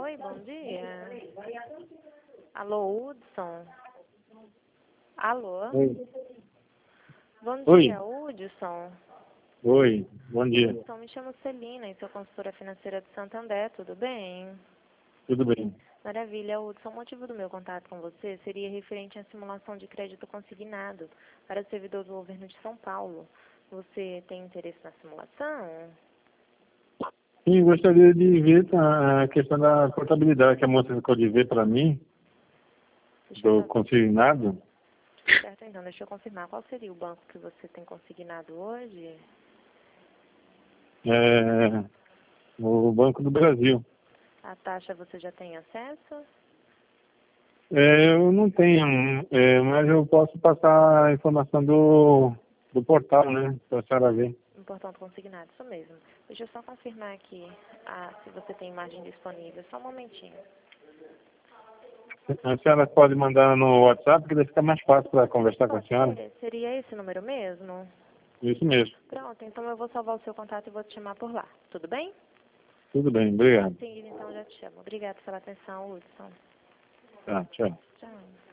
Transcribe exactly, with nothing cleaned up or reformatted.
Oi, bom dia. Alô, Hudson? Alô? Oi. Bom Oi. dia, Hudson. Oi, bom dia. Hudson, me chamo Celina e sou consultora financeira do Santander, tudo bem? Tudo bem. Maravilha, Hudson. O motivo do meu contato com você seria referente à simulação de crédito consignado para o servidor do governo de São Paulo. Você tem interesse na simulação? Sim, gostaria de ver a questão da portabilidade que a moça ficou de ver para mim, Deixa eu do só- consignado. Certo, então, deixa eu confirmar. Qual seria o banco que você tem consignado hoje? É, o Banco do Brasil. A taxa você já tem acesso? É, eu não tenho, é, mas eu posso passar a informação do, do portal, né? Para a senhora ver. Um portão consignado, isso mesmo. Deixa eu só confirmar aqui ah, se você tem imagem disponível. Só um momentinho. A senhora pode mandar no WhatsApp, que daí fica mais fácil para conversar com a Pode senhora. ser? Seria esse número mesmo? Isso mesmo. Pronto, então eu vou salvar o seu contato e vou te chamar por lá. Tudo bem? Tudo bem, obrigado. Sim, então já te chamo. Obrigada pela atenção, Hudson. Tá, tchau. Tchau.